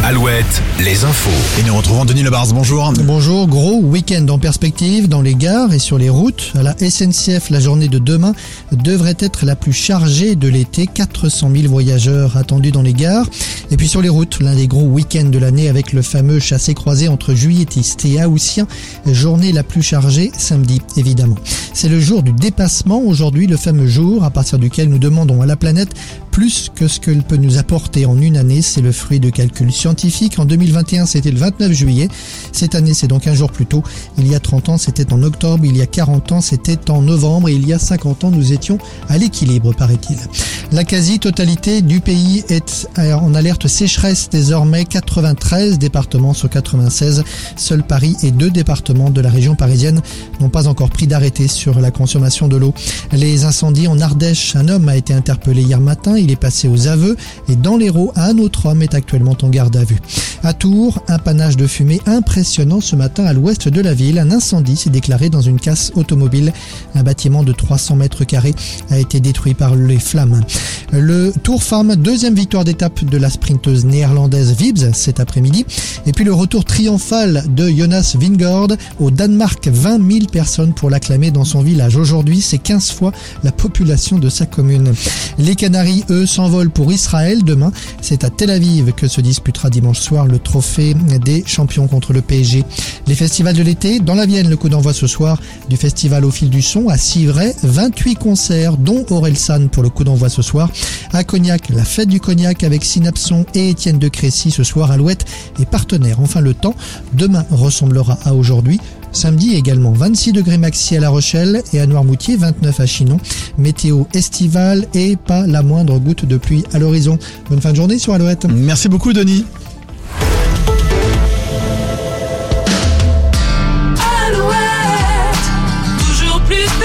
Alouette, les infos. Et nous retrouvons Denis Lebarz, bonjour. Bonjour, gros week-end en perspective dans les gares et sur les routes. À la SNCF, la journée de demain devrait être la plus chargée de l'été. 400 000 voyageurs attendus dans les gares. Et puis sur les routes, l'un des gros week-ends de l'année avec le fameux chassé-croisé entre juilletistes et haussiens. Journée la plus chargée samedi, évidemment. C'est le jour du dépassement aujourd'hui, le fameux jour à partir duquel nous demandons à la planète plus que ce qu'elle peut nous apporter en une année. C'est le fruit de calculs scientifiques. En 2021, c'était le 29 juillet. Cette année, c'est donc un jour plus tôt. Il y a 30 ans, c'était en octobre. Il y a 40 ans, c'était en novembre. Et il y a 50 ans, nous étions à l'équilibre, paraît-il. La quasi-totalité du pays est en alerte sécheresse désormais. 93 départements sur 96. Seuls Paris et 2 départements de la région parisienne n'ont pas encore pris d'arrêté sur la consommation de l'eau. Les incendies en Ardèche. Un homme a été interpellé hier matin. Il est passé aux aveux. Et dans l'Hérault, un autre homme est actuellement en garde à vue. À Tours, un panache de fumée impressionnant ce matin à l'ouest de la ville. Un incendie s'est déclaré dans une casse automobile. Un bâtiment de 300 mètres carrés a été détruit par les flammes. Le Tour Femme, deuxième victoire d'étape de la sprinteuse néerlandaise Wiebes cet après-midi. Et puis le retour triomphal de Jonas Vingegaard au Danemark. 20 000 personnes pour l'acclamer dans son village. Aujourd'hui, c'est 15 fois la population de sa commune. Les Canaries, eux, s'envolent pour Israël. Demain, c'est à Tel Aviv que se disputera dimanche soir le trophée des champions contre le PSG. Les festivals de l'été, dans la Vienne, le coup d'envoi ce soir du festival au fil du son. À Civray, 28 concerts, dont Orelsan pour le coup d'envoi ce soir. À Cognac, la fête du Cognac avec Synapson et Étienne de Crécy ce soir. Alouette et partenaires. Enfin, le temps, demain ressemblera à aujourd'hui. Samedi également, 26 degrés maxi à La Rochelle et à Noirmoutier, 29 à Chinon. Météo estivale et pas la moindre goutte de pluie à l'horizon. Bonne fin de journée sur Alouette. Merci beaucoup Denis.